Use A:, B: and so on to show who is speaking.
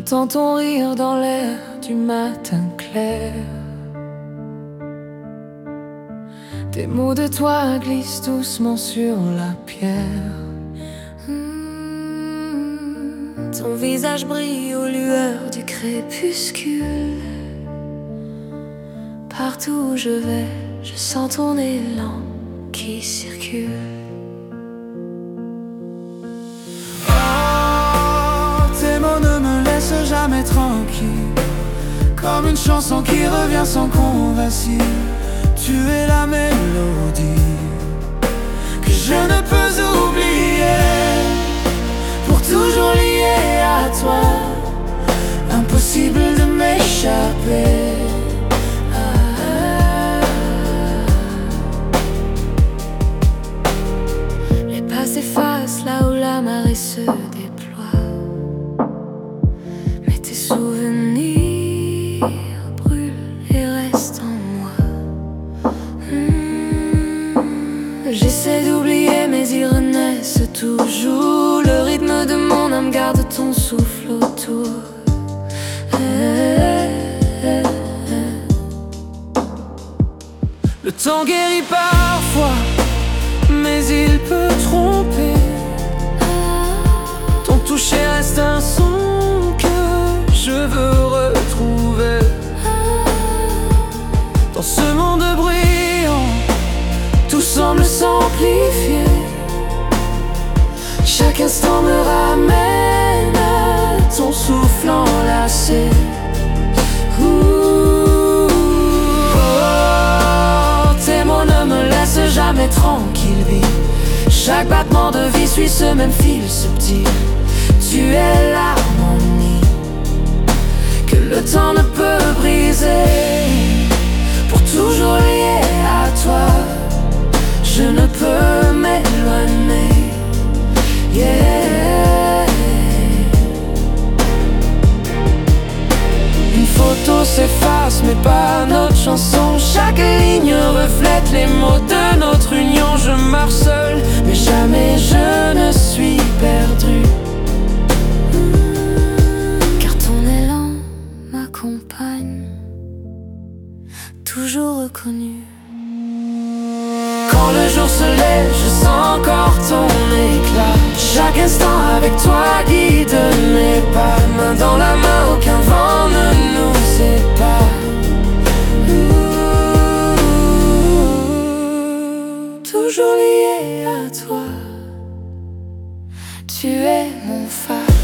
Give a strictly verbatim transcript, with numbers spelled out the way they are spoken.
A: J'entends ton rire dans l'air du matin clair. Des mots de toi glissent doucement sur la pierre. Mmh. Ton visage brille aux lueurs du crépuscule. Partout où je vais, je sens ton élan qui circule.
B: Jamais tranquille, comme une chanson qui revient sans qu'on vacille. Tu es la mélodie que je ne peux oublier, pour toujours lié à toi, impossible de m'échapper. Ah.
A: Les pas s'effacent là où la marée se déploie. Tes souvenirs brûlent et restent en moi. mmh. J'essaie d'oublier mais ils renaissent toujours. Le rythme de mon âme garde ton souffle autour.
B: Le temps guérit parfois, mais il peut tromper. Ton toucher reste un son je veux retrouver. Dans ce monde bruyant, tout semble s'amplifier. Chaque instant me ramène à ton souffle enlacé. Ouh, oh, tes mots ne me laissent jamais tranquille, vie. Chaque battement de vie suit ce même fil subtil. Tu es l'harmonie que le temps ne peut briser. Pour toujours lié à toi, je ne peux m'éloigner. Yeah. Une photo s'efface mais pas notre chanson. Chaque ligne reflète les mots de notre union. Je meurs seul mais jamais je ne suis perdu.
A: Toujours reconnu.
B: Quand le jour se lève, je sens encore ton éclat. Chaque instant avec toi guide mes pas. Main dans la main, aucun vent ne nous sépare. Ouh, toujours lié à toi. Tu es mon phare.